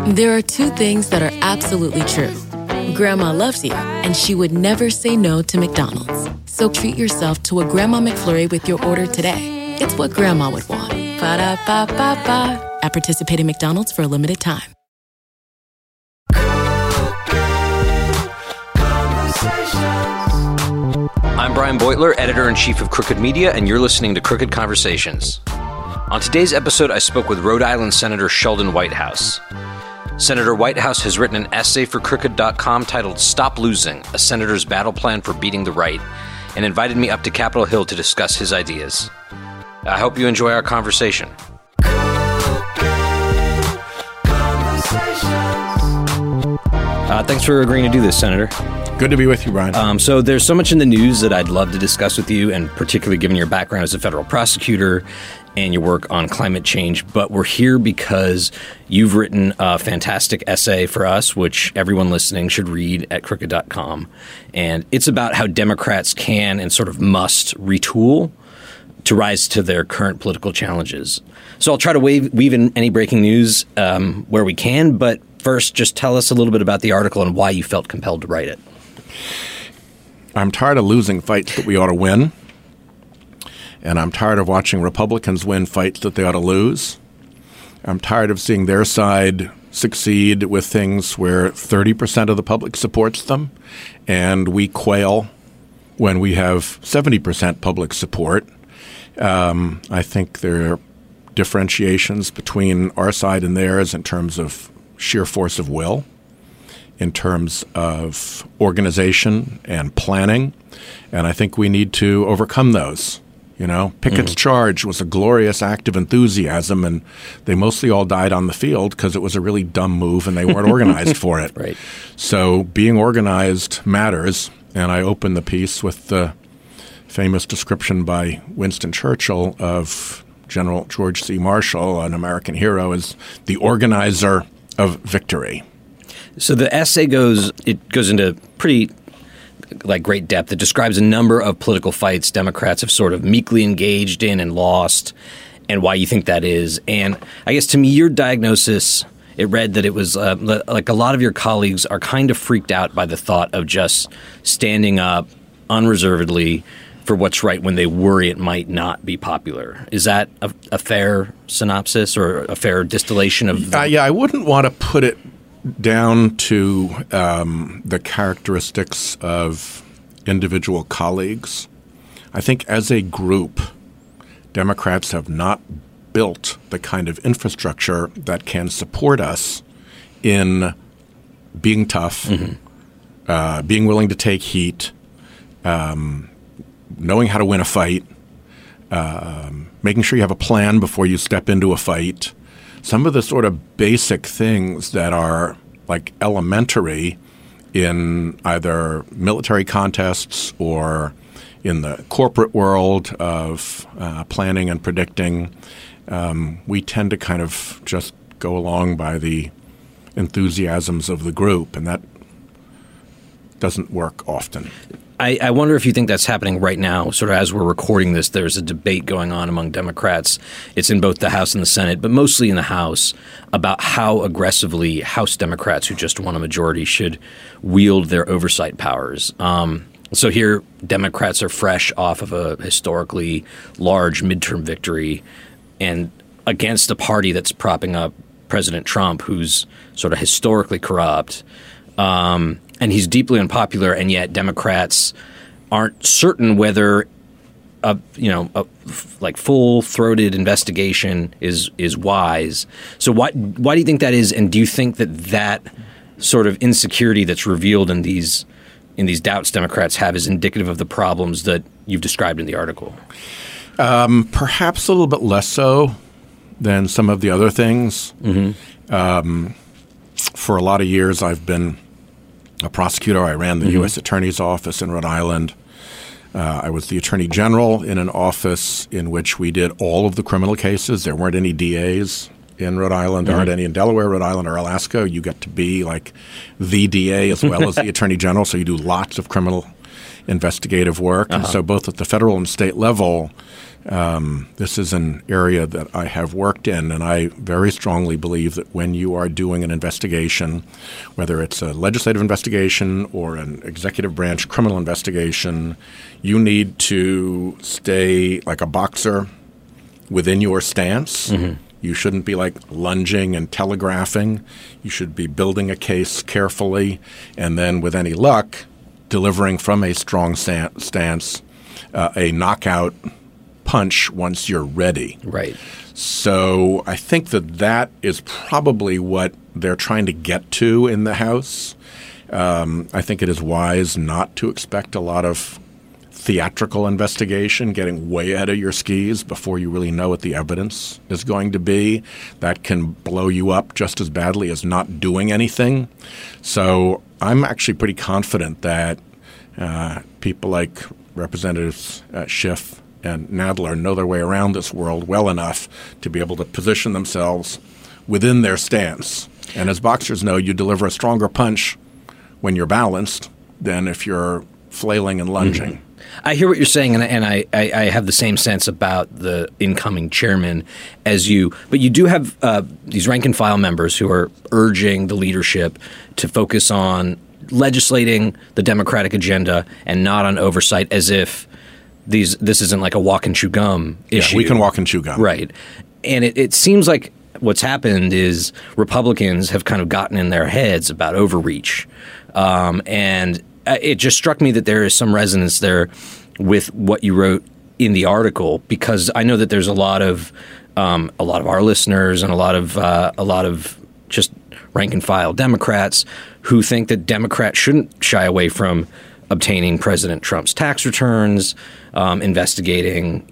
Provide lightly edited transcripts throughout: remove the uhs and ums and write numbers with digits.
There are two things that are absolutely true. Grandma loves you, and she would never say no to McDonald's. So treat yourself to a Grandma McFlurry with your order today. It's what Grandma would want. Ba-da-ba-ba-ba. At participating McDonald's for a limited time. I'm Brian Beutler, editor-in-chief of Crooked Media, and you're listening to Crooked Conversations. On today's episode, I spoke with Rhode Island Senator Sheldon Whitehouse. Senator Whitehouse has written an essay for Crooked.com titled Stop Losing, A Senator's Battle Plan for Beating the Right, and invited me up to Capitol Hill to discuss his ideas. I hope you enjoy our conversation. Thanks for agreeing to do this, Senator. Good to be with you, Brian. So there's so much in the news that I'd love to discuss with you, and particularly given your background as a federal prosecutor and your work on climate change. But we're here because you've written a fantastic essay for us, which everyone listening should read at Crooked.com. And it's about how Democrats can and sort of must retool to rise to their current political challenges. So I'll try to weave in any breaking news where we can. But first, just tell us a little bit about the article and why you felt compelled to write it. I'm tired of losing fights that we ought to win. And I'm tired of watching Republicans win fights that they ought to lose. I'm tired of seeing their side succeed with things where 30% of the public supports them, and we quail when we have 70% public support. I think there are differentiations between our side and theirs in terms of sheer force of will, in terms of organization and planning, and I think we need to overcome those. You know, Pickett's charge was a glorious act of enthusiasm, and they mostly all died on the field because it was a really dumb move and they weren't organized for it. Right. So being organized matters, and I open the piece with the famous description by Winston Churchill of General George C. Marshall, an American hero, as the organizer of victory. So the essay goes into pretty great depth. It describes a number of political fights Democrats have sort of meekly engaged in and lost, and why you think that is. And I guess to me, your diagnosis, it read that it was like a lot of your colleagues are kind of freaked out by the thought of just standing up unreservedly for what's right when they worry it might not be popular. Is that a fair synopsis or a fair distillation of? Yeah, I wouldn't want to put it down to the characteristics of individual colleagues. I think as a group, Democrats have not built the kind of infrastructure that can support us in being tough, being willing to take heat, knowing how to win a fight, making sure you have a plan before you step into a fight. Some of the sort of basic things that are like elementary in either military contests or in the corporate world of planning and predicting, we tend to kind of just go along by the enthusiasms of the group, and that doesn't work often. I wonder if you think that's happening right now, sort of as we're recording this. There's a debate going on among Democrats. It's in both the House and the Senate, but mostly in the House, about how aggressively House Democrats who just won a majority should wield their oversight powers. So here, Democrats are fresh off of a historically large midterm victory and against a party that's propping up President Trump, who's sort of historically corrupt. And he's deeply unpopular, and yet Democrats aren't certain whether a full-throated investigation is wise. So why do you think that is? And do you think that sort of insecurity that's revealed in these doubts Democrats have is indicative of the problems that you've described in the article? Perhaps a little bit less so than some of the other things. For a lot of years, I've been a prosecutor. I ran the U.S. Attorney's Office in Rhode Island. I was the Attorney General in an office in which we did all of the criminal cases. There weren't any DAs in Rhode Island. There aren't any in Delaware, Rhode Island, or Alaska. You get to be like the DA as well as the Attorney General, so you do lots of criminal investigative work. And so both at the federal and state level, This is an area that I have worked in, and I very strongly believe that when you are doing an investigation, whether it's a legislative investigation or an executive branch criminal investigation, you need to stay like a boxer within your stance. Mm-hmm. You shouldn't be like lunging and telegraphing. You should be building a case carefully, and then with any luck, delivering from a strong stance a knockout punch once you're ready. Right. So I think that is probably what they're trying to get to in the House. I think it is wise not to expect a lot of theatrical investigation, getting way ahead of your skis before you really know what the evidence is going to be. That can blow you up just as badly as not doing anything. So I'm actually pretty confident that people like Representatives Schiff and Nadler know their way around this world well enough to be able to position themselves within their stance. And as boxers know, you deliver a stronger punch when you're balanced than if you're flailing and lunging. Mm-hmm. I hear what you're saying, and I have the same sense about the incoming chairman as you. But you do have these rank-and-file members who are urging the leadership to focus on legislating the Democratic agenda and not on oversight, as if this isn't like a walk and chew gum issue. Yeah, we can walk and chew gum. Right. And it seems like what's happened is Republicans have kind of gotten in their heads about overreach. And it just struck me that there is some resonance there with what you wrote in the article, because I know that there's a lot of our listeners and a lot of just rank and file Democrats who think that Democrats shouldn't shy away from obtaining President Trump's tax returns, investigating,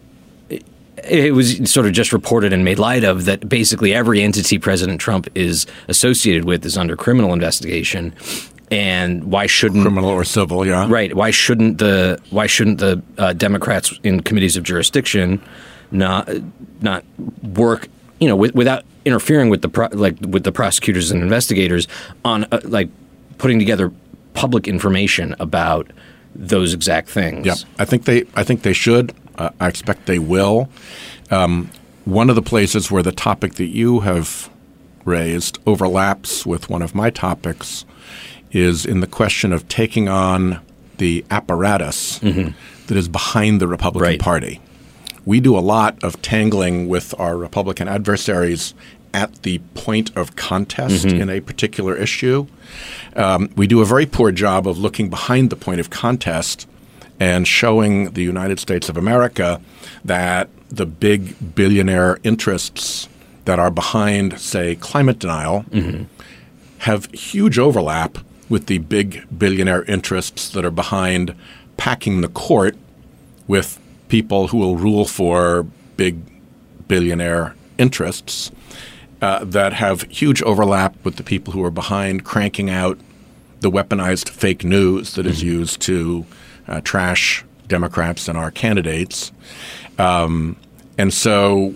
it was sort of just reported and made light of that basically every entity President Trump is associated with is under criminal investigation. And why shouldn't criminal or civil? Yeah, right. Why shouldn't the Democrats in committees of jurisdiction not work, without interfering with the prosecutors and investigators on putting together public information about those exact things? Yeah, I think they should. I expect they will. One of the places where the topic that you have raised overlaps with one of my topics is in the question of taking on the apparatus that is behind the Republican Party. We do a lot of tangling with our Republican adversaries at the point of contest in a particular issue. We do a very poor job of looking behind the point of contest and showing the United States of America that the big billionaire interests that are behind, say, climate denial have huge overlap with the big billionaire interests that are behind packing the court with people who will rule for big billionaire interests that have huge overlap with the people who are behind cranking out the weaponized fake news that is used to trash Democrats and our candidates. And so,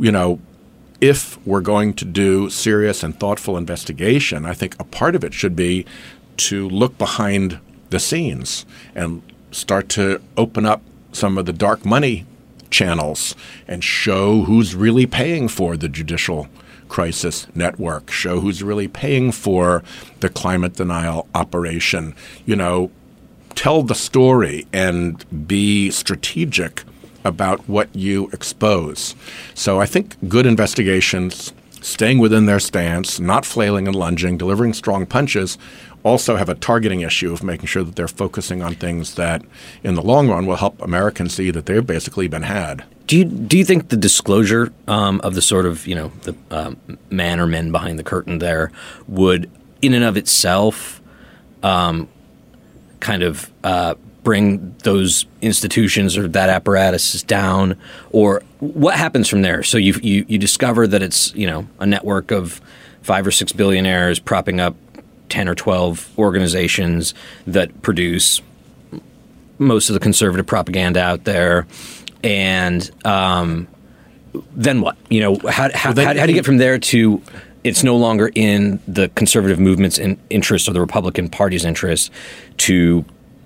if we're going to do serious and thoughtful investigation, I think a part of it should be to look behind the scenes and start to open up some of the dark money channels and show who's really paying for the judicial crisis network, show who's really paying for the climate denial operation. Tell the story and be strategic about what you expose. So I think good investigations, staying within their stance, not flailing and lunging, delivering strong punches, also have a targeting issue of making sure that they're focusing on things that in the long run will help Americans see that they've basically been had. Do you think the disclosure of the sort of, the man or men behind the curtain there would in and of itself kind of bring those institutions or that apparatus down? Or what happens from there? So you discover that it's, a network of 5 or 6 billionaires propping up 10 or 12 organizations that produce most of the conservative propaganda out there. And then what? How do you get from there to it's no longer in the conservative movement's interest or the Republican Party's interest to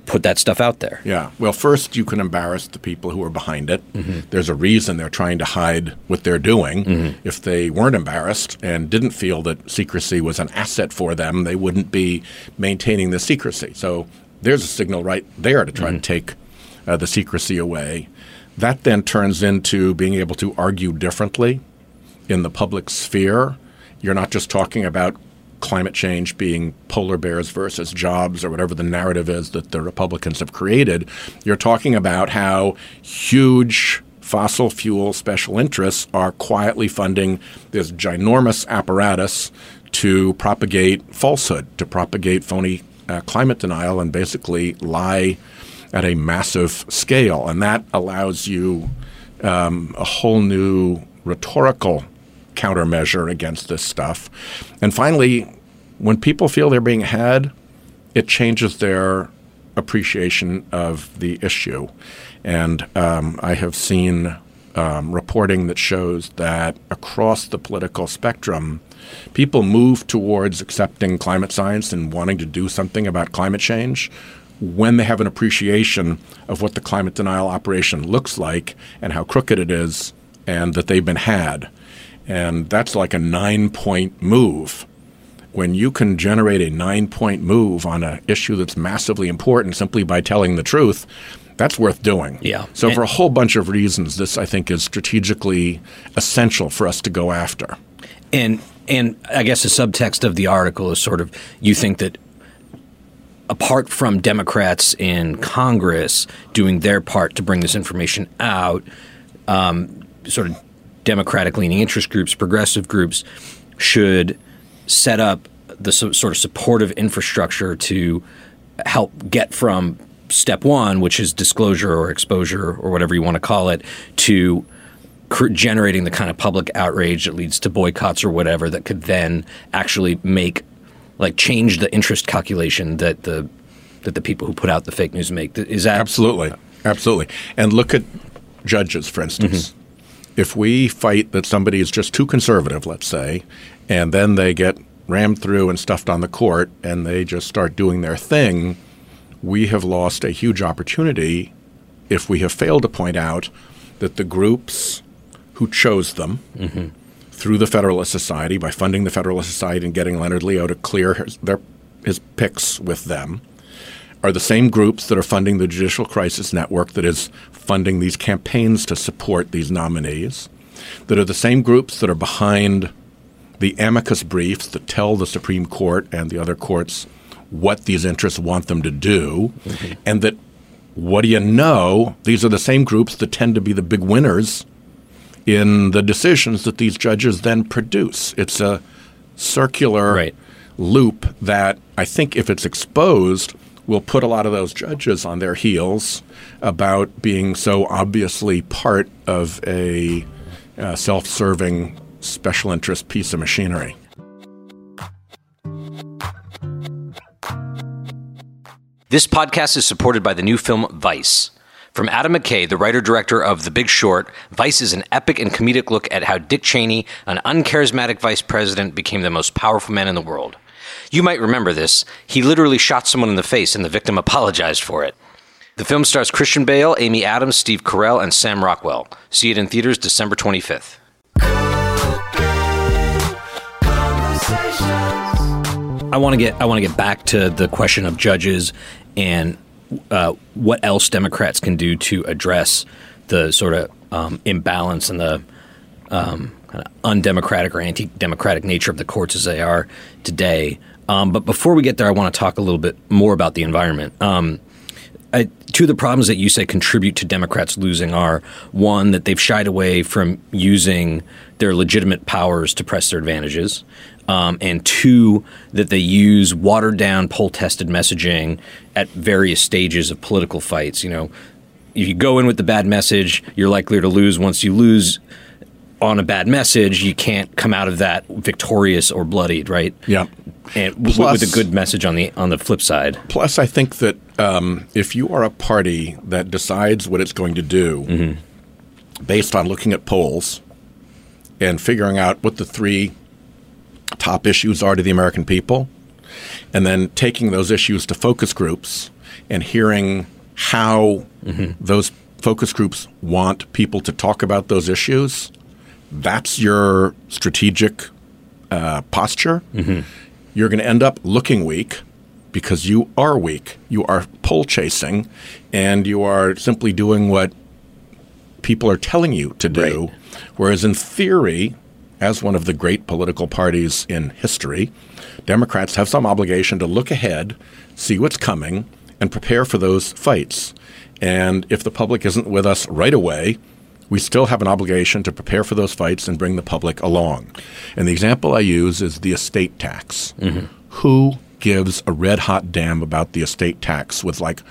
put that stuff out there. Yeah. Well, first, you can embarrass the people who are behind it. There's a reason they're trying to hide what they're doing. If they weren't embarrassed and didn't feel that secrecy was an asset for them, they wouldn't be maintaining the secrecy. So there's a signal right there to try to take the secrecy away. That then turns into being able to argue differently in the public sphere. You're not just talking about climate change being polar bears versus jobs or whatever the narrative is that the Republicans have created. You're talking about how huge fossil fuel special interests are quietly funding this ginormous apparatus to propagate falsehood, to propagate phony climate denial and basically lie at a massive scale. And that allows you a whole new rhetorical countermeasure against this stuff. And finally, when people feel they're being had, it changes their appreciation of the issue. And I have seen reporting that shows that across the political spectrum, people move towards accepting climate science and wanting to do something about climate change when they have an appreciation of what the climate denial operation looks like and how crooked it is and that they've been had. And that's like a 9-point move. When you can generate a 9-point move on an issue that's massively important simply by telling the truth, that's worth doing. Yeah. So for a whole bunch of reasons, this, I think, is strategically essential for us to go after. And I guess the subtext of the article is sort of, you think that apart from Democrats in Congress doing their part to bring this information out, sort of Democratic-leaning interest groups, progressive groups, should set up the sort of supportive infrastructure to help get from step one, which is disclosure or exposure or whatever you want to call it, to generating the kind of public outrage that leads to boycotts or whatever that could then actually change the interest calculation that the people who put out the fake news make. Is that absolutely. And look at judges, for instance. If we fight that somebody is just too conservative, let's say, and then they get rammed through and stuffed on the court and they just start doing their thing, we have lost a huge opportunity if we have failed to point out that the groups who chose them through the Federalist Society, by funding the Federalist Society and getting Leonard Leo to clear his picks with them, are the same groups that are funding the Judicial Crisis Network that is funding these campaigns to support these nominees, that are the same groups that are behind the amicus briefs that tell the Supreme Court and the other courts what these interests want them to do, and that, what do you know, these are the same groups that tend to be the big winners in the decisions that these judges then produce. It's a circular loop that I think if it's exposed will put a lot of those judges on their heels about being so obviously part of a self-serving special interest piece of machinery. This podcast is supported by the new film Vice. From Adam McKay, the writer-director of The Big Short, Vice is an epic and comedic look at how Dick Cheney, an uncharismatic vice president, became the most powerful man in the world. You might remember this. He literally shot someone in the face, and the victim apologized for it. The film stars Christian Bale, Amy Adams, Steve Carell, and Sam Rockwell. See it in theaters December 25th. I want to get back to the question of judges and what else Democrats can do to address the sort of imbalance and the kind of undemocratic or anti-democratic nature of the courts as they are today. But before we get there, I want to talk a little bit more about the environment. Two of the problems that you say contribute to Democrats losing are, one, that they've shied away from using their legitimate powers to press their advantages, and two, that they use watered-down, poll-tested messaging at various stages of political fights. You know, if you go in with the bad message, you're likely to lose. Once you lose on a bad message, you can't come out of that victorious or bloodied, right? Yeah. And with a good message on the flip side. Plus, I think that if you are a party that decides what it's going to do based on looking at polls and figuring out what the three top issues are to the American people, and then taking those issues to focus groups and hearing how those focus groups want people to talk about those issues, that's your strategic posture, you're going to end up looking weak because you are weak. You are poll chasing, and you are simply doing what people are telling you to do. Right. Whereas in theory, as one of the great political parties in history, Democrats have some obligation to look ahead, see what's coming, and prepare for those fights. And if the public isn't with us right away, we still have an obligation to prepare for those fights and bring the public along. And the example I use is the estate tax. Who gives a red-hot damn about the estate tax with like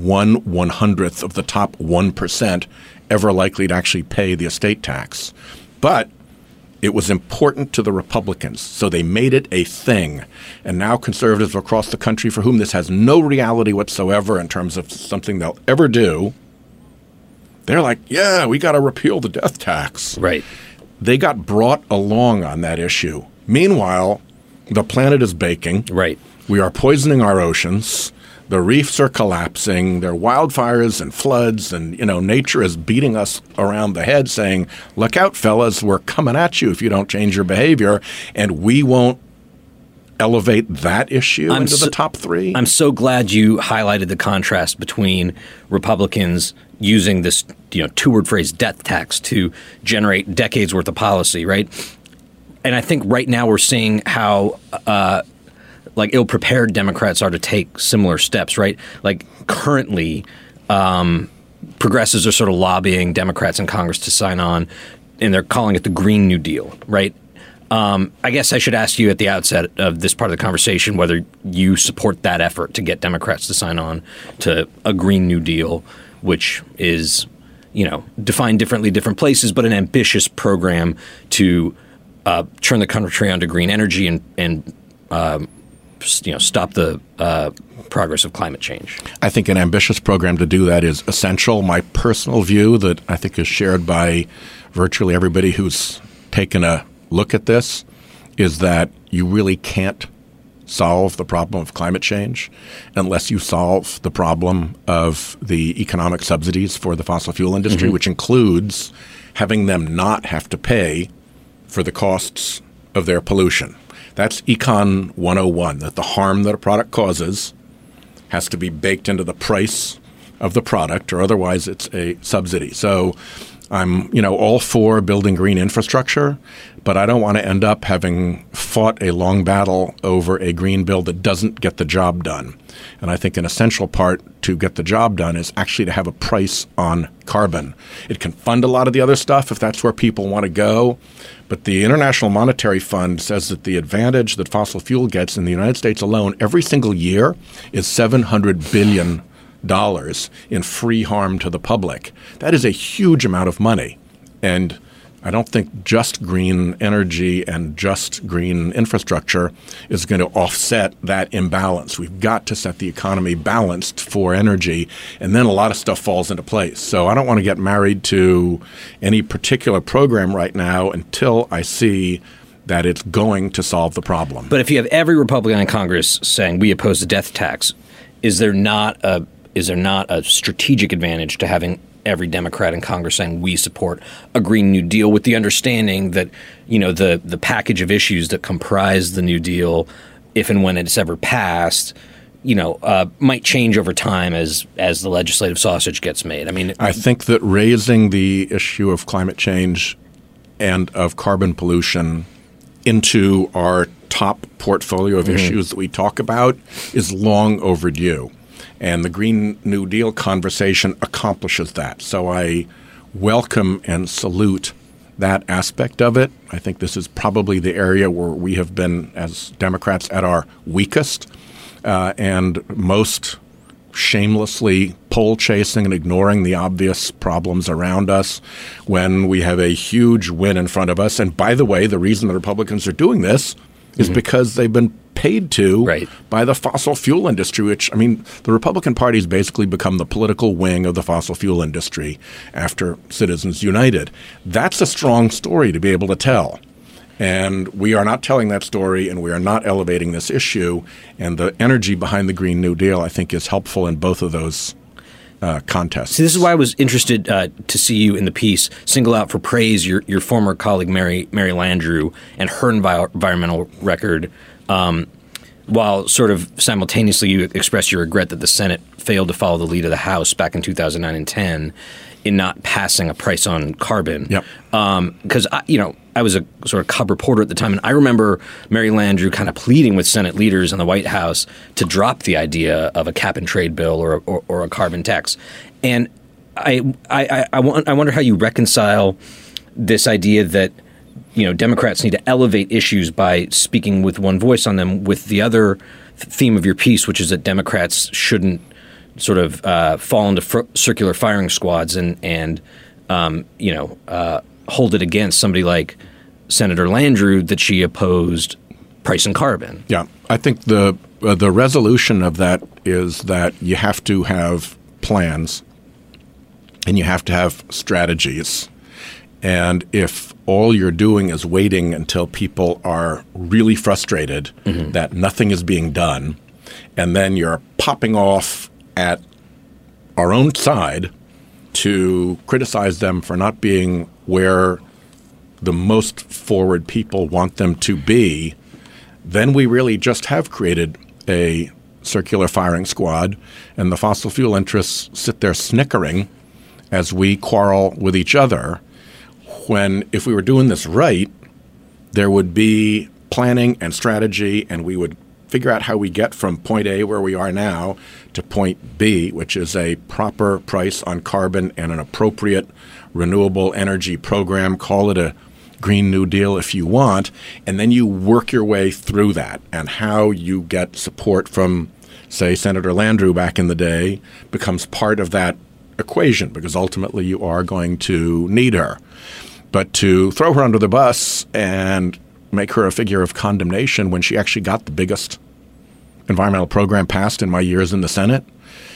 1/100th of the top 1% ever likely to actually pay the estate tax? But it was important to the Republicans, so they made it a thing. And now conservatives across the country for whom this has no reality whatsoever in terms of something they'll ever do, they're like, yeah, we got to repeal the death tax. Right. They got brought along on that issue. Meanwhile, the planet is baking. Right. We are poisoning our oceans. The reefs are collapsing. There are wildfires and floods, and nature is beating us around the head saying, look out, fellas, we're coming at you if you don't change your behavior, and we won't elevate that issue into the top three. I'm so glad you highlighted the contrast between Republicans using this two-word phrase, death tax, to generate decades worth of policy, right? And I think right now we're seeing how ill-prepared Democrats are to take similar steps, right? Like currently, progressives are sort of lobbying Democrats in Congress to sign on, and they're calling it the Green New Deal, right? I guess I should ask you at the outset of this part of the conversation whether you support that effort to get Democrats to sign on to a Green New Deal, which is, defined differently different places, but an ambitious program to turn the country onto green energy and stop the progress of climate change. I think an ambitious program to do that is essential. My personal view that I think is shared by virtually everybody who's taken a look at this is that you really can't solve the problem of climate change unless you solve the problem of the economic subsidies for the fossil fuel industry, which includes having them not have to pay for the costs of their pollution. That's Econ 101, that the harm that a product causes has to be baked into the price of the product, or otherwise it's a subsidy. So I'm, all for building green infrastructure, but I don't want to end up having fought a long battle over a green bill that doesn't get the job done. And I think an essential part to get the job done is actually to have a price on carbon. It can fund a lot of the other stuff if that's where people want to go. But the International Monetary Fund says that the advantage that fossil fuel gets in the United States alone every single year is $700 billion in free harm to the public. That is a huge amount of money. And I don't think just green energy and just green infrastructure is going to offset that imbalance. We've got to set the economy balanced for energy, and then a lot of stuff falls into place. So I don't want to get married to any particular program right now until I see that it's going to solve the problem. But if you have every Republican in Congress saying we oppose the death tax, is there not a strategic advantage to having every Democrat in Congress saying we support a Green New Deal, with the understanding that, the package of issues that comprise the New Deal, if and when it's ever passed, might change over time as the legislative sausage gets made? I mean, I think that raising the issue of climate change and of carbon pollution into our top portfolio of issues that we talk about is long overdue. And the Green New Deal conversation accomplishes that. So I welcome and salute that aspect of it. I think this is probably the area where we have been, as Democrats, at our weakest and most shamelessly poll chasing and ignoring the obvious problems around us when we have a huge win in front of us. And by the way, the reason the Republicans are doing this is because they've been paid to by the fossil fuel industry, which, the Republican Party has basically become the political wing of the fossil fuel industry after Citizens United. That's a strong story to be able to tell. And we are not telling that story, and we are not elevating this issue. And the energy behind the Green New Deal, I think, is helpful in both of those contests. See, this is why I was interested to see you in the piece single out for praise your former colleague Mary Landrieu and her environmental record, while sort of simultaneously you express your regret that the Senate failed to follow the lead of the House back in 2009 and 10 in not passing a price on carbon. Yep. Because I was a sort of cub reporter at the time, and I remember Mary Landrieu kind of pleading with Senate leaders in the White House to drop the idea of a cap-and-trade bill or a carbon tax. And I wonder how you reconcile this idea that Democrats need to elevate issues by speaking with one voice on them with the other theme of your piece, which is that Democrats shouldn't sort of fall into circular firing squads and hold it against somebody like Senator Landrieu that she opposed price and carbon. Yeah, I think the resolution of that is that you have to have plans and you have to have strategies. And if all you're doing is waiting until people are really frustrated that nothing is being done, and then you're popping off at our own side to criticize them for not being where the most forward people want them to be, then we really just have created a circular firing squad, and the fossil fuel interests sit there snickering as we quarrel with each other, when if we were doing this right, there would be planning and strategy, and we would figure out how we get from point A, where we are now, to point B, which is a proper price on carbon and an appropriate renewable energy program. Call it a Green New Deal if you want, and then you work your way through that. And how you get support from, say, Senator Landrieu back in the day becomes part of that equation, because ultimately you are going to need her. But to throw her under the bus and make her a figure of condemnation when she actually got the biggest environmental program passed in my years in the Senate,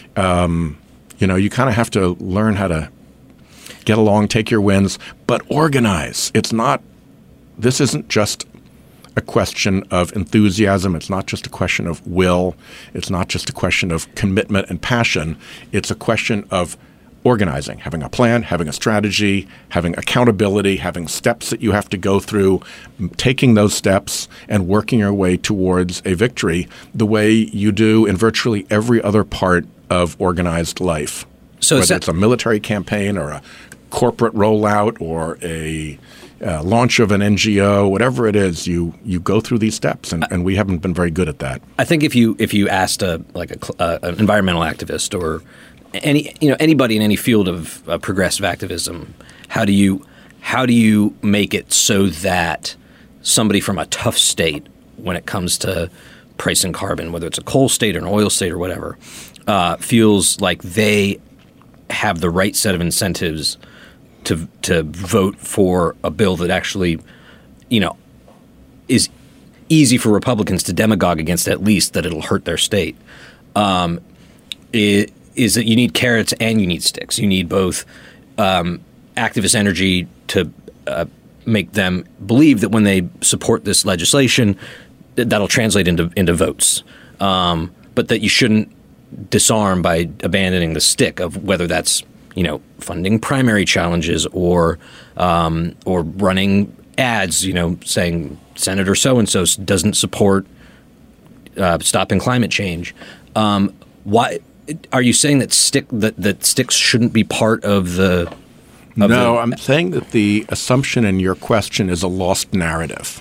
you kind of have to learn how to get along, take your wins, but organize. This isn't just a question of enthusiasm. It's not just a question of will. It's not just a question of commitment and passion. It's a question of organizing, having a plan, having a strategy, having accountability, having steps that you have to go through, taking those steps and working your way towards a victory the way you do in virtually every other part of organized life. So whether it's a military campaign or a corporate rollout or a launch of an NGO, whatever it is, you go through these steps, and we haven't been very good at that. I think if you asked an environmental activist or anybody in any field of progressive activism, how do you make it so that somebody from a tough state, when it comes to pricing carbon, whether it's a coal state or an oil state or whatever, feels like they have the right set of incentives to vote for a bill that actually, is easy for Republicans to demagogue against, at least that it'll hurt their state, is that you need carrots and you need sticks. You need both activist energy to make them believe that when they support this legislation, that'll translate into votes, but that you shouldn't disarm by abandoning the stick of whether that's funding primary challenges or running ads, saying Senator so-and-so doesn't support stopping climate change. Why are you saying that sticks shouldn't be part of the? No, I'm saying that the assumption in your question is a lost narrative.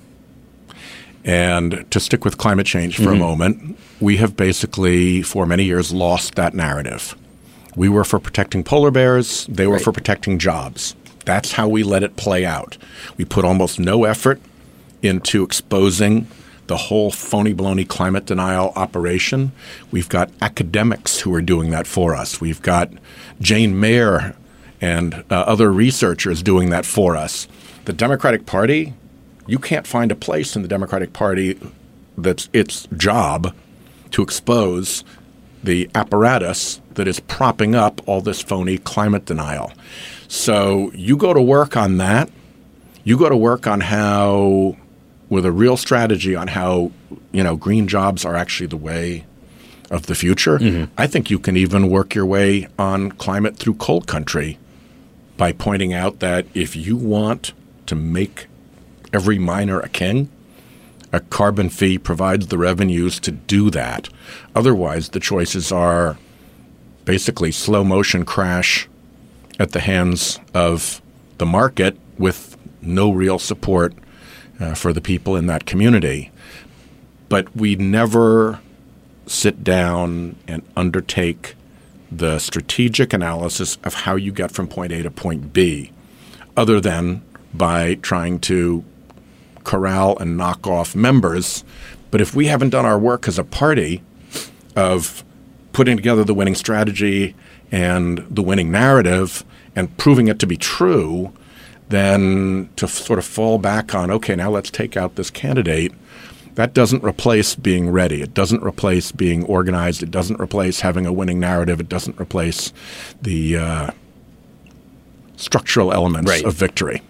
And to stick with climate change for a moment, we have basically for many years lost that narrative. We were for protecting polar bears. They were for protecting jobs. That's how we let it play out. We put almost no effort into exposing the whole phony baloney climate denial operation. We've got academics who are doing that for us. We've got Jane Mayer and other researchers doing that for us. The Democratic Party, you can't find a place in the Democratic Party that's its job to expose the apparatus that is propping up all this phony climate denial. So you go to work on that, You go to work on how, with a real strategy on how, green jobs are actually the way of the future. Mm-hmm. I think you can even work your way on climate through coal country by pointing out that if you want to make every miner a king, a carbon fee provides the revenues to do that. Otherwise, the choices are basically slow motion crash at the hands of the market with no real support for the people in that community. But we never sit down and undertake the strategic analysis of how you get from point A to point B, other than by trying to corral and knock off members. But if we haven't done our work as a party of putting together the winning strategy and the winning narrative and proving it to be true, then to sort of fall back on, okay, now let's take out this candidate, that doesn't replace being ready. It doesn't replace being organized. It doesn't replace having a winning narrative. It doesn't replace the structural elements of victory.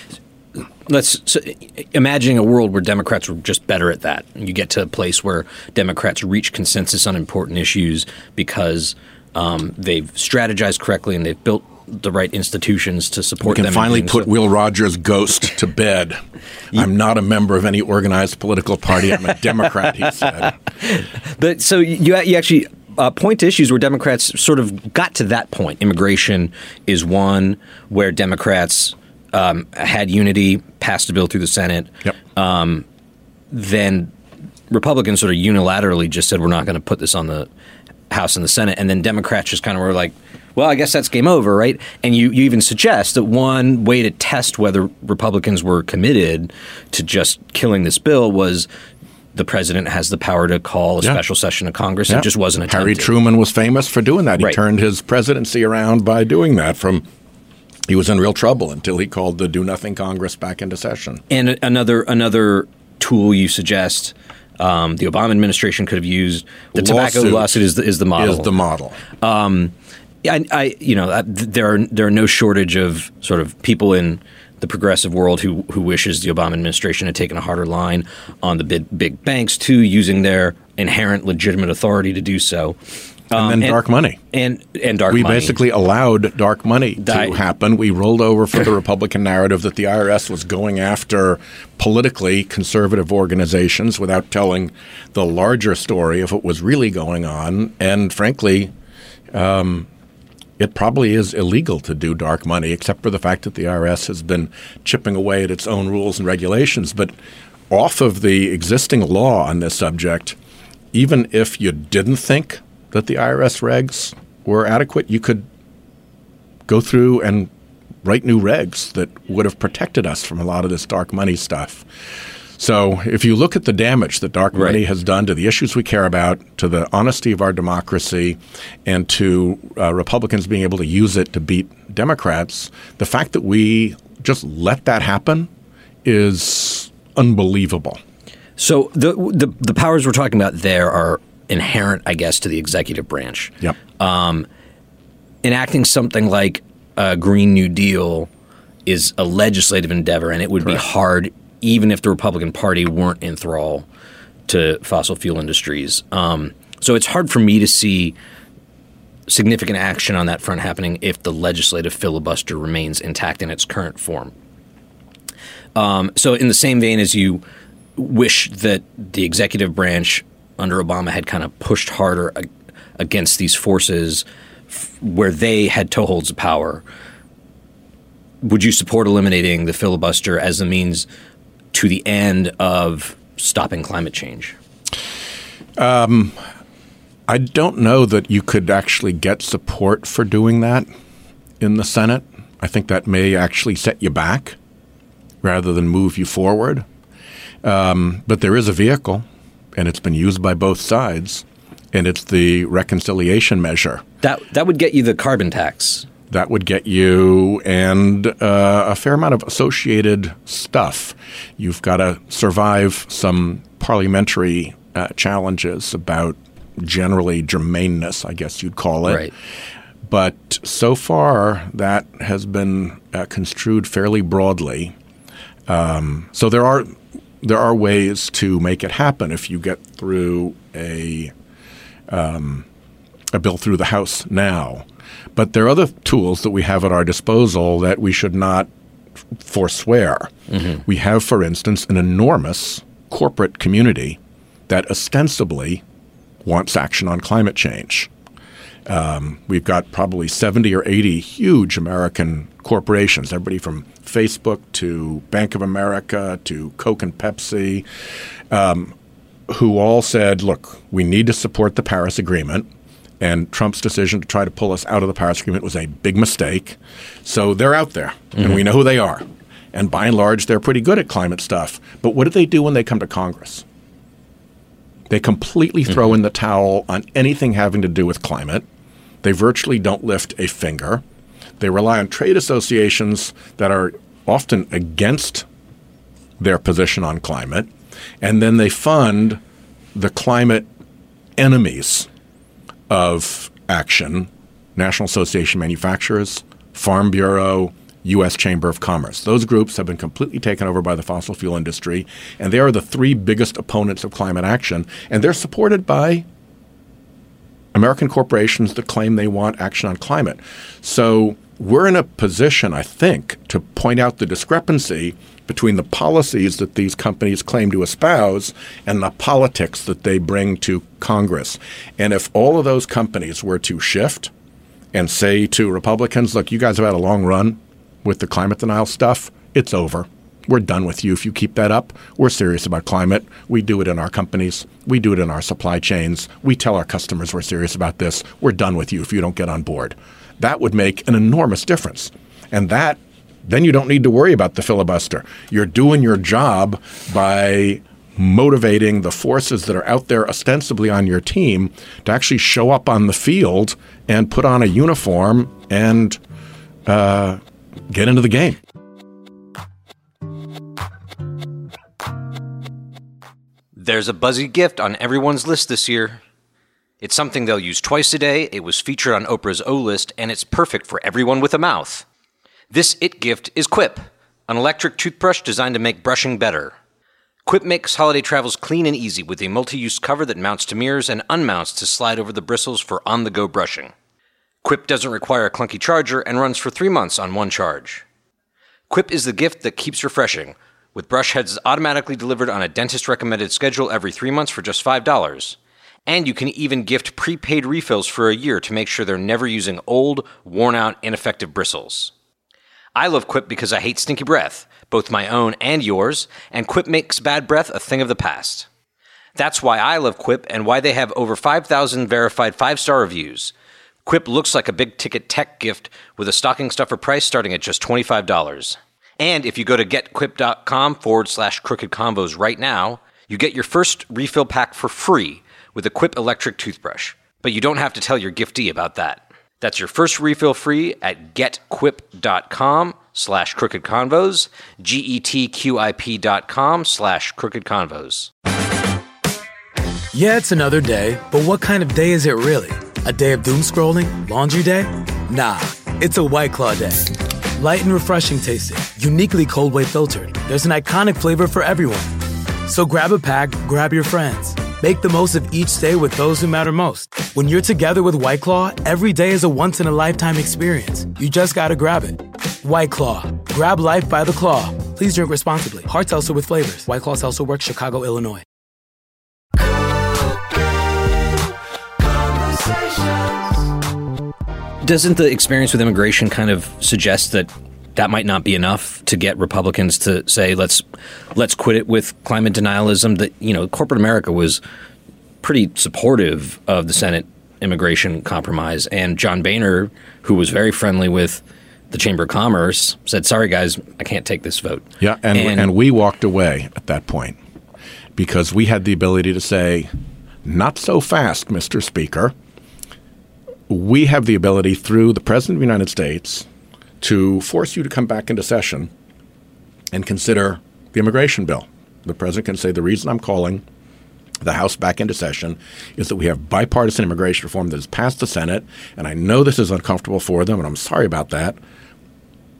Let's imagine a world where Democrats were just better at that. You get to a place where Democrats reach consensus on important issues because they've strategized correctly and they've built the right institutions to support them. We can finally put Will Rogers' ghost to bed. I'm not a member of any organized political party. I'm a Democrat, he said. But so you actually point to issues where Democrats sort of got to that point. Immigration is one where Democrats had unity, passed a bill through the Senate. Yep. Then Republicans sort of unilaterally just said, we're not going to put this on the House and the Senate. And then Democrats just kind of were like, well, I guess that's game over, right? And you even suggest that one way to test whether Republicans were committed to just killing this bill was the president has the power to call a special session of Congress. It just wasn't attempted. Harry Truman was famous for doing that. He turned his presidency around by doing that he was in real trouble until he called the Do-Nothing Congress back into session. And another tool you suggest the Obama administration could have used, the tobacco lawsuit is the model. Is the model. There are no shortage of sort of people in the progressive world who wishes the Obama administration had taken a harder line on the big banks too, using their inherent legitimate authority to do so. And then dark money. And dark money. We basically allowed dark money to happen. We rolled over for the Republican narrative that the IRS was going after politically conservative organizations without telling the larger story of what was really going on. And frankly, it probably is illegal to do dark money, except for the fact that the IRS has been chipping away at its own rules and regulations. But off of the existing law on this subject, even if you didn't think that the IRS regs were adequate, you could go through and write new regs that would have protected us from a lot of this dark money stuff. So if you look at the damage that dark money has done to the issues we care about, to the honesty of our democracy, and to Republicans being able to use it to beat Democrats, the fact that we just let that happen is unbelievable. So the powers we're talking about there are inherent, I guess, to the executive branch. Yep. Enacting something like a Green New Deal is a legislative endeavor, and it would be hard even if the Republican Party weren't in thrall to fossil fuel industries. So it's hard for me to see significant action on that front happening if the legislative filibuster remains intact in its current form. So in the same vein as you wish that the executive branch under Obama had kind of pushed harder against these forces where they had toeholds of power, would you support eliminating the filibuster as a means to the end of stopping climate change? I don't know that you could actually get support for doing that in the Senate. I think that may actually set you back rather than move you forward. But there is a vehicle, and it's been used by both sides, and it's the reconciliation measure. That would get you the carbon tax. That would get you and a fair amount of associated stuff. You've got to survive some parliamentary challenges about generally germaneness, I guess you'd call it. Right. But so far, that has been construed fairly broadly. So there are ways to make it happen if you get through a bill through the House now. But there are other tools that we have at our disposal that we should not forswear. Mm-hmm. We have, for instance, an enormous corporate community that ostensibly wants action on climate change. We've got probably 70 or 80 huge American corporations, everybody from Facebook to Bank of America to Coke and Pepsi, who all said, look, we need to support the Paris Agreement. And Trump's decision to try to pull us out of the Paris Agreement was a big mistake. So they're out there, and we know who they are. And by and large, they're pretty good at climate stuff. But what do they do when they come to Congress? They completely throw in the towel on anything having to do with climate. They virtually don't lift a finger. They rely on trade associations that are often against their position on climate. And then they fund the climate enemies of action: National Association of Manufacturers, Farm Bureau, U.S. Chamber of Commerce. Those groups have been completely taken over by the fossil fuel industry, and they are the three biggest opponents of climate action, and they're supported by American corporations that claim they want action on climate. So we're in a position, I think, to point out the discrepancy between the policies that these companies claim to espouse and the politics that they bring to Congress. And if all of those companies were to shift and say to Republicans, look, you guys have had a long run with the climate denial stuff, it's over. We're done with you. If you keep that up, we're serious about climate. We do it in our companies. We do it in our supply chains. We tell our customers we're serious about this. We're done with you if you don't get on board. That would make an enormous difference. And then you don't need to worry about the filibuster. You're doing your job by motivating the forces that are out there ostensibly on your team to actually show up on the field and put on a uniform and get into the game. There's a buzzy gift on everyone's list this year. It's something they'll use twice a day. It was featured on Oprah's O List, and it's perfect for everyone with a mouth. This it gift is Quip, an electric toothbrush designed to make brushing better. Quip makes holiday travels clean and easy with a multi-use cover that mounts to mirrors and unmounts to slide over the bristles for on-the-go brushing. Quip doesn't require a clunky charger and runs for 3 months on one charge. Quip is the gift that keeps refreshing, with brush heads automatically delivered on a dentist-recommended schedule every 3 months for just $5. And you can even gift prepaid refills for a year to make sure they're never using old, worn-out, ineffective bristles. I love Quip because I hate stinky breath, both my own and yours, and Quip makes bad breath a thing of the past. That's why I love Quip and why they have over 5,000 verified 5-star reviews. Quip looks like a big-ticket tech gift with a stocking stuffer price starting at just $25. And if you go to getquip.com/crooked convos right now, you get your first refill pack for free with a Quip electric toothbrush. But you don't have to tell your giftee about that. That's your first refill free at getquip.com/crooked convos, getquip.com/crooked convos. Yeah, it's another day, but what kind of day is it really? A day of doom scrolling? Laundry day? Nah, it's a White Claw day. Light and refreshing tasting, uniquely cold way filtered. There's an iconic flavor for everyone. So grab a pack, grab your friends. Make the most of each day with those who matter most. When you're together with White Claw, every day is a once-in-a-lifetime experience. You just gotta grab it. White Claw. Grab life by the claw. Please drink responsibly. Hard seltzer with flavors. White Claw Seltzer Works, Chicago, Illinois. Doesn't the experience with immigration kind of suggest that might not be enough to get Republicans to say, let's quit it with climate denialism? That, corporate America was pretty supportive of the Senate immigration compromise. And John Boehner, who was very friendly with the Chamber of Commerce, said, sorry, guys, I can't take this vote. Yeah, and we walked away at that point because we had the ability to say, not so fast, Mr. Speaker. We have the ability through the President of the United States to force you to come back into session and consider the immigration bill. The President can say the reason I'm calling the House back into session is that we have bipartisan immigration reform that has passed the Senate, and I know this is uncomfortable for them, and I'm sorry about that,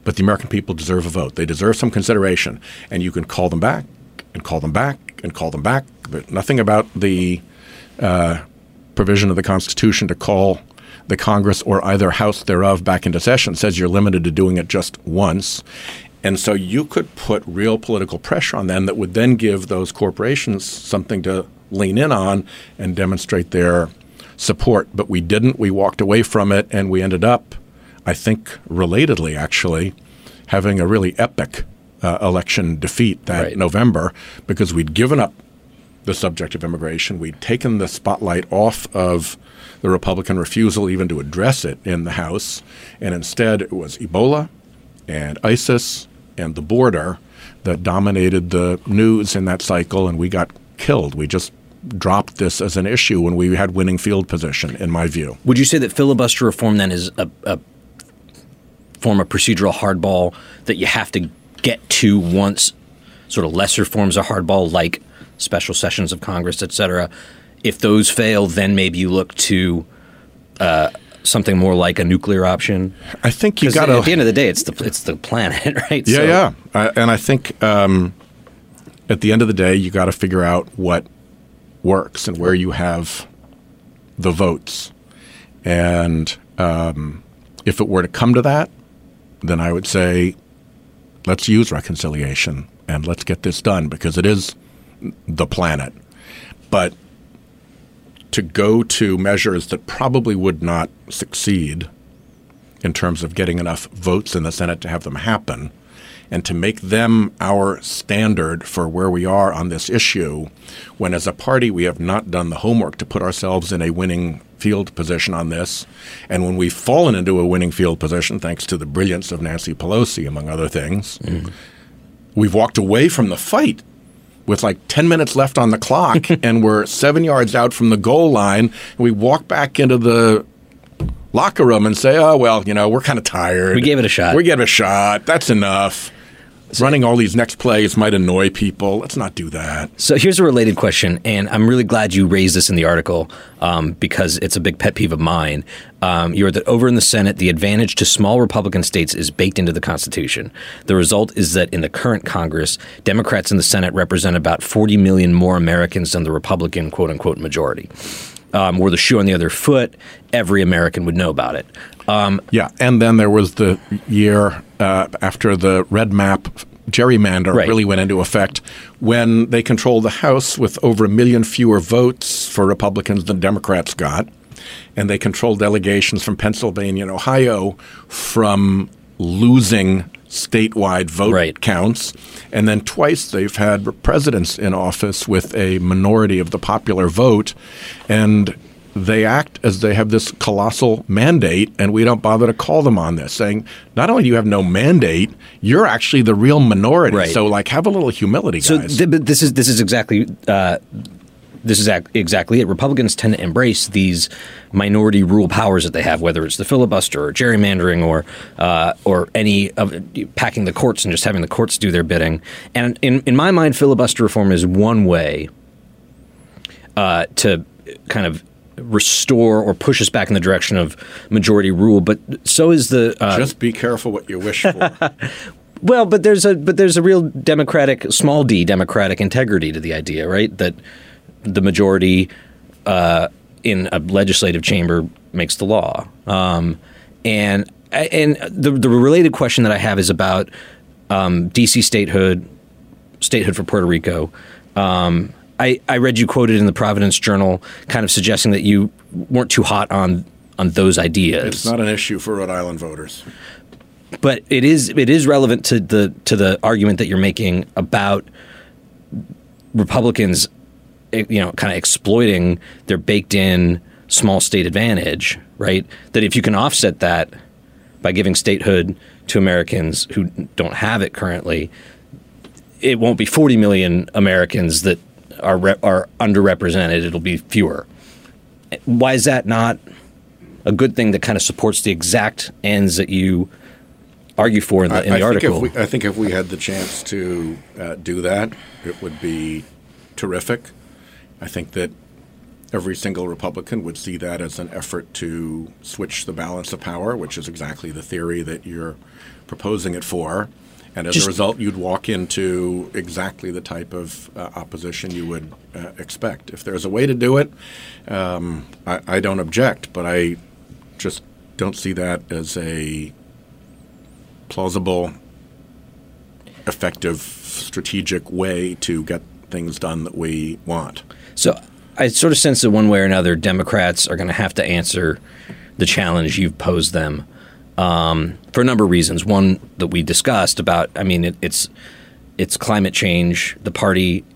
but the American people deserve a vote. They deserve some consideration. And you can call them back and call them back and call them back, but nothing about the provision of the Constitution to call the Congress or either house thereof back into session says you're limited to doing it just once. And so you could put real political pressure on them that would then give those corporations something to lean in on and demonstrate their support. But we didn't. We walked away from it, and we ended up, I think, relatedly, actually, having a really epic election defeat that November because we'd given up the subject of immigration. We'd taken the spotlight off of the Republican refusal even to address it in the House, and instead it was Ebola and ISIS and the border that dominated the news in that cycle, and we got killed. We just dropped this as an issue when we had winning field position, in my view. Would you say that filibuster reform then is a form of procedural hardball that you have to get to once sort of lesser forms of hardball like special sessions of Congress, et cetera? If those fail, then maybe you look to something more like a nuclear option? I think you got to. At the end of the day, it's the planet, right? Yeah, and I think at the end of the day, you got to figure out what works and where you have the votes. And if it were to come to that, then I would say let's use reconciliation and let's get this done because it is the planet. But to go to measures that probably would not succeed in terms of getting enough votes in the Senate to have them happen, and to make them our standard for where we are on this issue, when as a party we have not done the homework to put ourselves in a winning field position on this, and when we've fallen into a winning field position thanks to the brilliance of Nancy Pelosi, among other things, we've walked away from the fight with like 10 minutes left on the clock, and we're 7 yards out from the goal line, and we walk back into the locker room and say, oh, well, we're kind of tired. We gave it a shot. We gave it a shot. That's enough. Running all these next plays might annoy people. Let's not do that. So here's a related question, and I'm really glad you raised this in the article because it's a big pet peeve of mine. You're that over in the Senate, the advantage to small Republican states is baked into the Constitution. The result is that in the current Congress, Democrats in the Senate represent about 40 million more Americans than the Republican quote-unquote majority. Were the shoe on the other foot, every American would know about it. Yeah, and then there was the year after the red map gerrymander really went into effect when they controlled the House with over 1 million fewer votes for Republicans than Democrats got, and they controlled delegations from Pennsylvania and Ohio from losing statewide vote counts. And then twice they've had presidents in office with a minority of the popular vote, and they act as they have this colossal mandate, and we don't bother to call them on this, saying not only do you have no mandate, you're actually the real minority. Right. So, have a little humility, guys. So this is exactly exactly it. Republicans tend to embrace these minority rule powers that they have, whether it's the filibuster or gerrymandering or any of packing the courts and just having the courts do their bidding. And in my mind, filibuster reform is one way to kind of restore or push us back in the direction of majority rule, but so is the just be careful what you wish for. Well, but there's a real democratic, small d democratic integrity to the idea, right? That the majority in a legislative chamber makes the law, and the related question that I have is about D.C. statehood for Puerto Rico. I read you quoted in the Providence Journal kind of suggesting that you weren't too hot on those ideas. It's not an issue for Rhode Island voters. But it is relevant to the argument that you're making about Republicans kind of exploiting their baked-in small state advantage, right? That if you can offset that by giving statehood to Americans who don't have it currently, it won't be 40 million Americans that are underrepresented. It'll be fewer. Why is that not a good thing that kind of supports the exact ends that you argue for in the article? I think if we had the chance to do that, it would be terrific. I think that every single Republican would see that as an effort to switch the balance of power, which is exactly the theory that you're proposing it for. And as a result, you'd walk into exactly the type of opposition you would expect. If there's a way to do it, I don't object, but I just don't see that as a plausible, effective, strategic way to get things done that we want. So I sort of sense that one way or another, Democrats are going to have to answer the challenge you've posed them. For a number of reasons. One that we discussed about, it's climate change. The party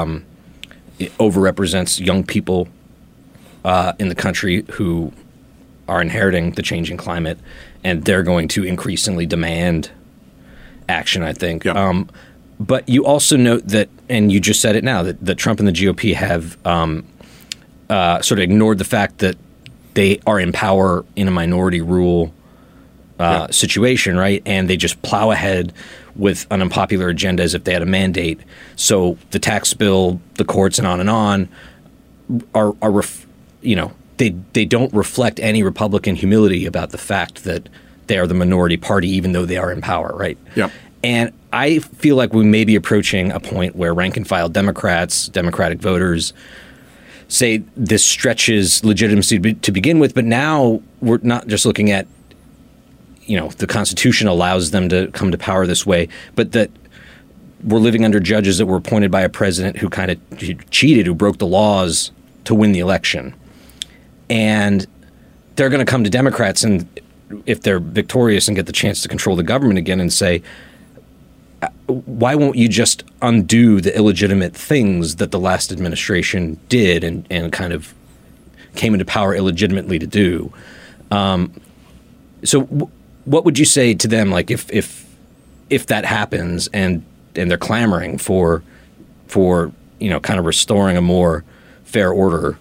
it overrepresents young people in the country who are inheriting the changing climate, and they're going to increasingly demand action, I think. Yep. But you also note that, and you just said it now, that Trump and the GOP have sort of ignored the fact that they are in power in a minority rule situation, right? And they just plow ahead with an unpopular agenda as if they had a mandate. So the tax bill, the courts, and on are they don't reflect any Republican humility about the fact that they are the minority party, even though they are in power, right? Yeah. And I feel like we may be approaching a point where rank-and-file Democrats, Democratic voters, say this stretches legitimacy to begin with, but now we're not just looking at the Constitution allows them to come to power this way, but that we're living under judges that were appointed by a president who kind of cheated, who broke the laws to win the election. And they're going to come to Democrats, and if they're victorious and get the chance to control the government again, and say, why won't you just undo the illegitimate things that the last administration did and kind of came into power illegitimately to do? What would you say to them, like if that happens and they're clamoring for kind of restoring a more fair order,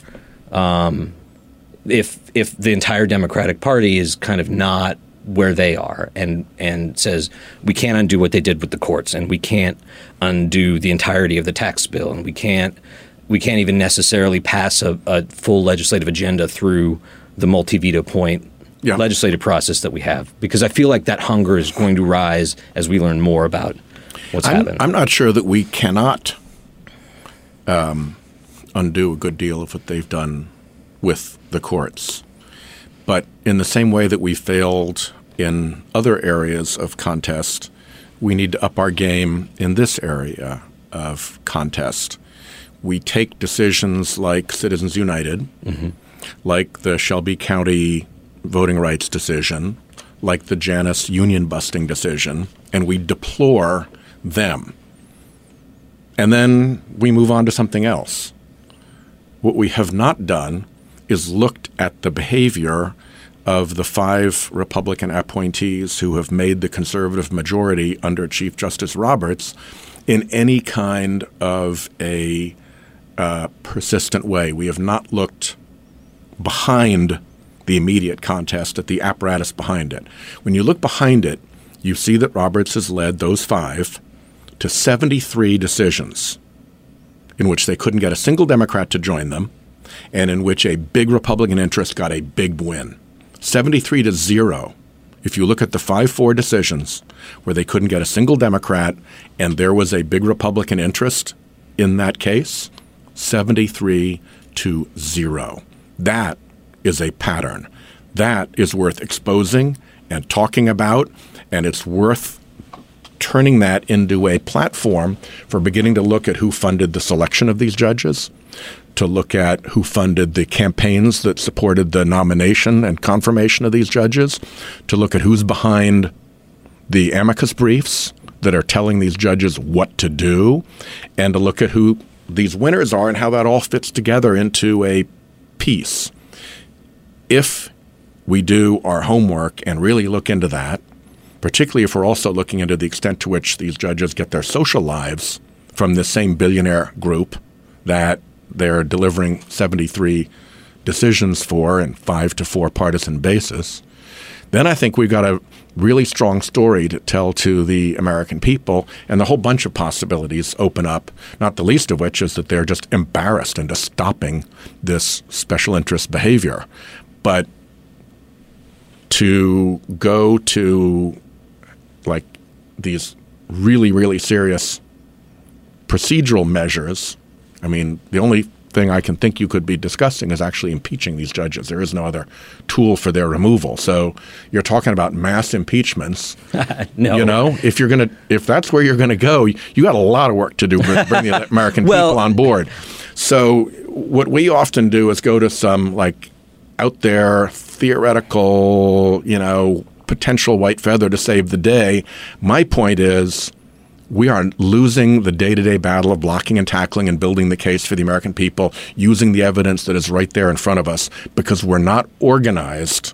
if the entire Democratic Party is kind of not where they are and says we can't undo what they did with the courts, and we can't undo the entirety of the tax bill, and we can't even necessarily pass a full legislative agenda through the multi-veto point legislative process that we have, because I feel like that hunger is going to rise as we learn more about what's happened. I'm not sure that we cannot undo a good deal of what they've done with the courts. But in the same way that we failed in other areas of contest, we need to up our game in this area of contest. We take decisions like Citizens United, like the Shelby County voting rights decision, like the Janus union-busting decision, and we deplore them. And then we move on to something else. What we have not done is looked at the behavior of the 5 Republican appointees who have made the conservative majority under Chief Justice Roberts in any kind of a persistent way. We have not looked behind the immediate contest at the apparatus behind it. When you look behind it, you see that Roberts has led those 5 to 73 decisions in which they couldn't get a single Democrat to join them, and in which a big Republican interest got a big win. 73-0. If you look at the 5-4 decisions where they couldn't get a single Democrat and there was a big Republican interest in that case, 73-0. That is a pattern. That is worth exposing and talking about, and it's worth turning that into a platform for beginning to look at who funded the selection of these judges, to look at who funded the campaigns that supported the nomination and confirmation of these judges, to look at who's behind the amicus briefs that are telling these judges what to do, and to look at who these winners are and how that all fits together into a piece. If we do our homework and really look into that, particularly if we're also looking into the extent to which these judges get their social lives from this same billionaire group that they're delivering 73 decisions for in 5-4 partisan basis, then I think we've got to really strong story to tell to the American people, and a whole bunch of possibilities open up, not the least of which is that they're just embarrassed into stopping this special interest behavior. But to go to like these really, really serious procedural measures, I mean, the only thing I can think you could be discussing is actually impeaching these judges. There is no other tool for their removal. So you're talking about mass impeachments. No. You know, if that's where you're going to go, you got a lot of work to do to bring the American people on board. So what we often do is go to some like out there theoretical, potential white feather to save the day. My point is, we are losing the day-to-day battle of blocking and tackling and building the case for the American people, using the evidence that is right there in front of us, because we're not organized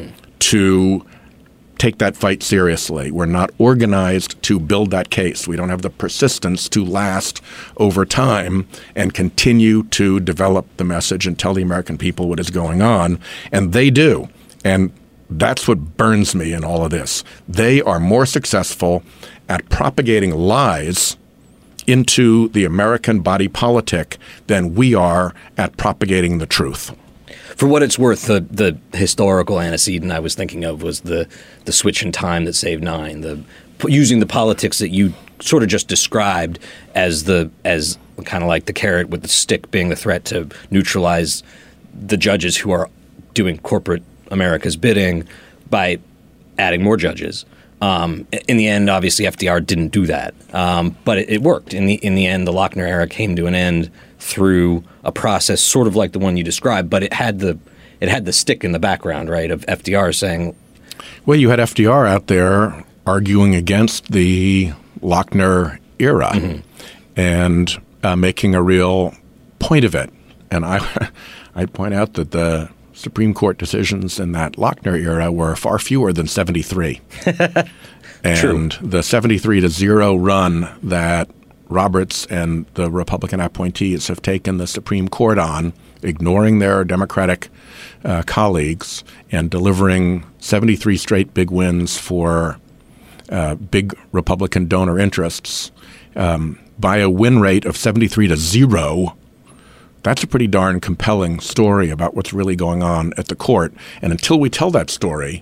to take that fight seriously. We're not organized to build that case. We don't have the persistence to last over time and continue to develop the message and tell the American people what is going on. And they do. And that's what burns me in all of this. They are more successful at propagating lies into the American body politic than we are at propagating the truth. For what it's worth, the historical antecedent I was thinking of was the switch in time that saved 9, using the politics that you sort of just described as kind of like the carrot with the stick being the threat to neutralize the judges who are doing corporate America's bidding by adding more judges. In the end, obviously, FDR didn't do that, but it worked. In the end, the Lochner era came to an end through a process sort of like the one you described, but it had the stick in the background, right, of FDR saying, well, you had FDR out there arguing against the Lochner era and making a real point of it. And I'd point out that the Supreme Court decisions in that Lochner era were far fewer than 73. And True. The 73-0 run that Roberts and the Republican appointees have taken the Supreme Court on, ignoring their Democratic colleagues and delivering 73 straight big wins for big Republican donor interests by a win rate of 73-0, that's a pretty darn compelling story about what's really going on at the court. And until we tell that story,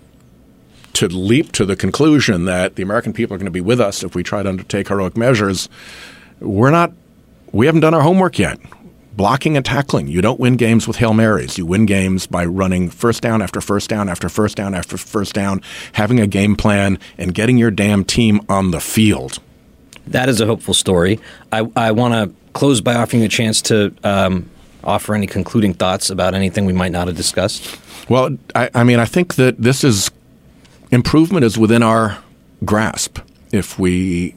to leap to the conclusion that the American people are going to be with us if we try to undertake heroic measures, we haven't done our homework yet. Blocking and tackling. You don't win games with Hail Marys. You win games by running first down after first down after first down after first down, having a game plan, and getting your damn team on the field. that is a hopeful story. I want to close by offering you a chance to offer any concluding thoughts about anything we might not have discussed. Well, I think that improvement is within our grasp if we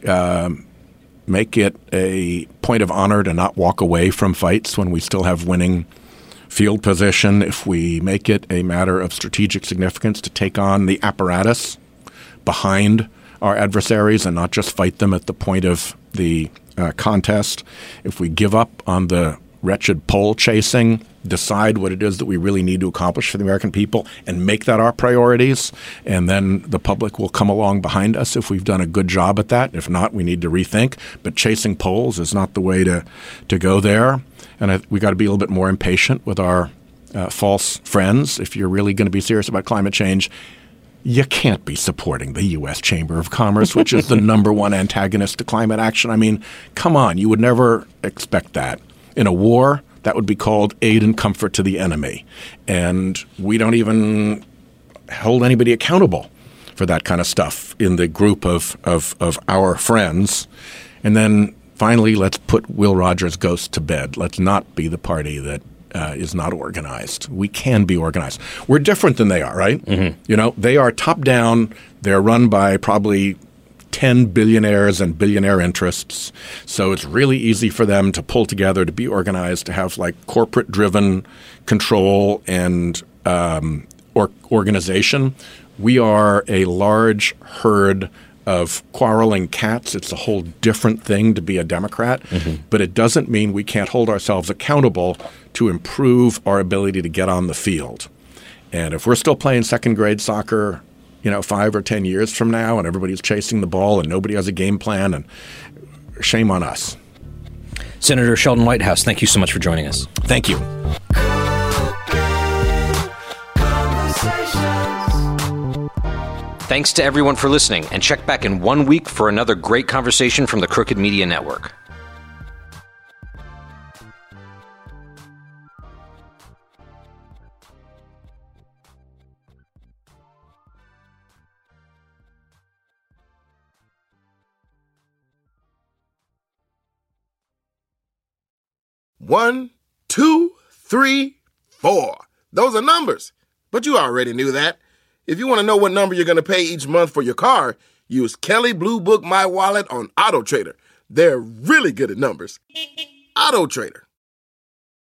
make it a point of honor to not walk away from fights when we still have winning field position, if we make it a matter of strategic significance to take on the apparatus behind our adversaries and not just fight them at the point of the contest, if we give up on the wretched poll chasing, decide what it is that we really need to accomplish for the American people and make that our priorities, and then the public will come along behind us if we've done a good job at that. If not, we need to rethink. But chasing polls is not the way to go there. And we got to be a little bit more impatient with our false friends. If you're really going to be serious about climate change, you can't be supporting the U.S. Chamber of Commerce, which is the number one antagonist to climate action. I mean, come on. You would never expect that. In a war, that would be called aid and comfort to the enemy. And we don't even hold anybody accountable for that kind of stuff in the group of our friends. And then finally, let's put Will Rogers' ghost to bed. Let's not be the party that is not organized. We can be organized. We're different than they are, right? Mm-hmm. You know, they are top down. They're run by probably 10 billionaires and billionaire interests. So it's really easy for them to pull together, to be organized, to have like corporate-driven control and organization. We are a large herd of quarreling cats. It's a whole different thing to be a Democrat, but it doesn't mean we can't hold ourselves accountable to improve our ability to get on the field. And if we're still playing second-grade soccer 5 or 10 years from now, and everybody's chasing the ball and nobody has a game plan, and shame on us. Senator Sheldon Whitehouse, thank you so much for joining us. Thank you. Thanks to everyone for listening, and check back in 1 week for another great conversation from the Crooked Media Network. One, two, three, four. Those are numbers, but you already knew that. If you want to know what number you're going to pay each month for your car, use Kelley Blue Book My Wallet on AutoTrader. They're really good at numbers. AutoTrader.